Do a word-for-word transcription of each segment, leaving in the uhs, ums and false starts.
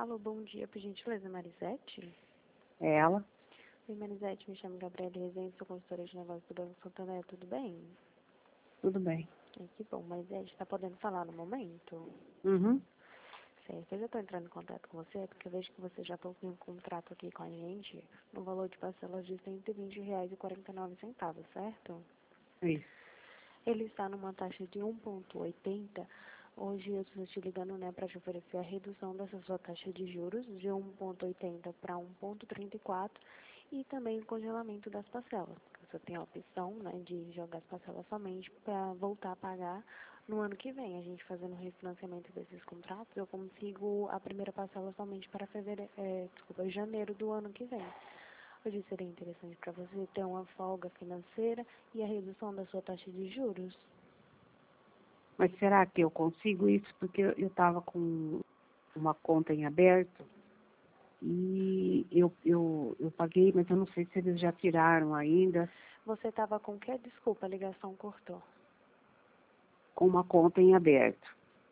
Alô, bom dia, por gentileza, Marisete? É ela? Oi, Marisete, me chamo Gabriela Rezende, sou consultora de negócios do Banco Santander, tudo bem? Tudo bem. Ai, que bom, Marisete, está podendo falar no momento? Uhum. Certo, eu já estou entrando em contato com você, porque eu vejo que você já possui um contrato aqui com a gente, no valor de parcelas de cento e vinte reais e quarenta e nove centavos, certo? Isso. Ele está numa taxa de um vírgula oitenta. Hoje eu estou te ligando, né, para te oferecer a redução dessa sua taxa de juros de um vírgula oitenta para um vírgula trinta e quatro e também o congelamento das parcelas. Você tem a opção, né, de jogar as parcelas somente para voltar a pagar no ano que vem. A gente fazendo o refinanciamento desses contratos, eu consigo a primeira parcela somente para fevereiro, é, desculpa, janeiro do ano que vem. Hoje seria interessante para você ter uma folga financeira e a redução da sua taxa de juros. Mas será que eu consigo isso? Porque eu estava com uma conta em aberto e eu, eu, eu paguei, mas eu não sei se eles já tiraram ainda, Você estava com que? Desculpa, a ligação cortou. com uma conta em aberto.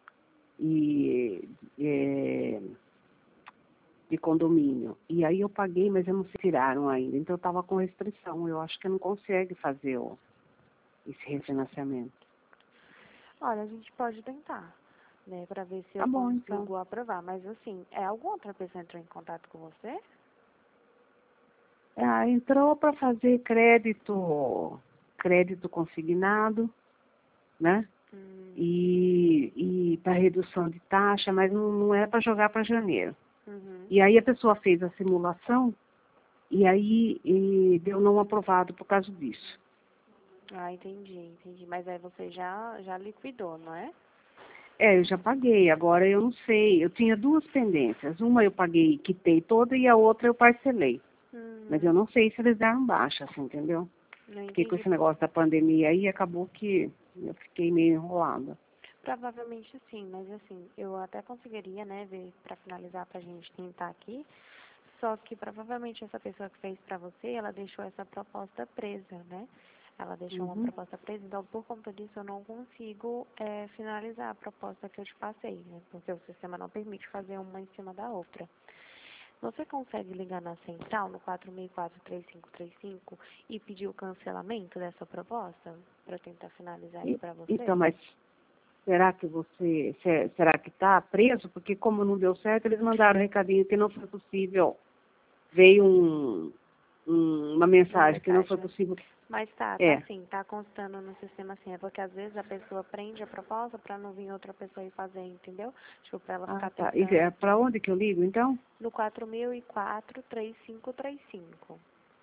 E é, de condomínio. E aí eu paguei, mas eu não sei se tiraram ainda. Então eu estava com restrição. Eu acho que não consegue fazer o, esse refinanciamento. Olha, a gente pode tentar, né, para ver se Tá eu bom, então. consigo aprovar. Mas assim, é alguma outra pessoa entrou em contato com você? Ah, entrou para fazer crédito, crédito consignado, né? Hum, E, e para redução de taxa, mas não, não é para jogar para janeiro. uhum. E aí a pessoa fez a simulação e aí e deu não aprovado por causa disso. Ah, entendi, entendi. Mas aí você já, já liquidou, não é? É, eu já paguei, agora eu não sei. Eu tinha duas pendências. Uma eu paguei, quitei toda e a outra eu parcelei. Mas eu Hum, não sei se eles deram baixa, assim, entendeu? não Porque com entendi. esse negócio da pandemia aí acabou que eu fiquei meio enrolada. Provavelmente sim, mas assim, eu até conseguiria, né, ver para finalizar pra gente tentar aqui. Só que provavelmente essa pessoa que fez para você, ela deixou essa proposta presa, né? Ela deixou uma Uhum. proposta presa, então por conta disso eu não consigo é, finalizar a proposta que eu te passei, né? Porque o sistema não permite fazer uma em cima da outra. Você consegue ligar na central, no quatro seis quatro, três cinco três cinco, e pedir o cancelamento dessa proposta? Para tentar finalizar aí E, para você? então, mas será que você, se- será que está preso? Porque como não deu certo, eles mandaram um recadinho que não foi possível. Veio um, um- uma Uma mensagem que não mensagem, foi né? possível. Mas tá, tá É. sim, tá constando no sistema assim. É porque às vezes a pessoa prende a proposta para não vir outra pessoa e fazer, entendeu? Tipo, para ela Ah, ficar tá. E é, tentando. para onde que eu ligo, então? No quatro mil e quatro, três cinco três cinco.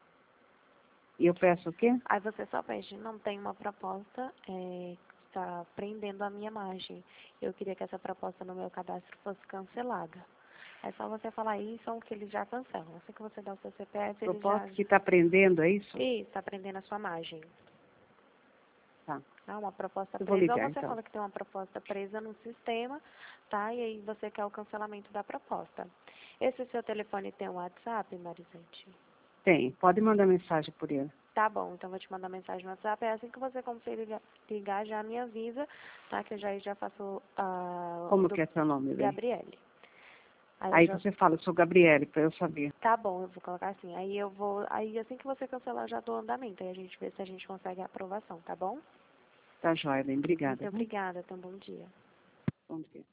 E eu peço o quê? Aí você só pede, não tem uma proposta, é, está prendendo a minha margem. Eu queria que essa proposta no meu cadastro fosse cancelada. É só você falar isso, que eles já cancelam. Assim que você dá o seu C P F, eles já... Proposta que está prendendo, é isso? Ih, está prendendo a sua margem. Tá. Ah, uma proposta Eu vou presa, ou ligar, você então. fala que tem uma proposta presa no sistema, tá? E aí você quer o cancelamento da proposta. Esse seu telefone tem um WhatsApp, Marisete? Tem. Pode mandar mensagem por ele. Tá bom, então vou te mandar mensagem no WhatsApp. É assim que você conseguir ligar, ligar, já me avisa, tá? Que eu já, já faço ah, o Como do que é seu nome, bem? Gabriele. Aí eu Aí já... você fala, eu sou Gabriele, para eu saber. Tá bom, eu vou colocar assim. Aí eu vou... Aí assim que você cancelar, eu já dou andamento. Aí a gente vê se a gente consegue a aprovação, tá bom? Tá joia, bem. Obrigada, Muito viu? obrigada, então bom dia. Bom dia.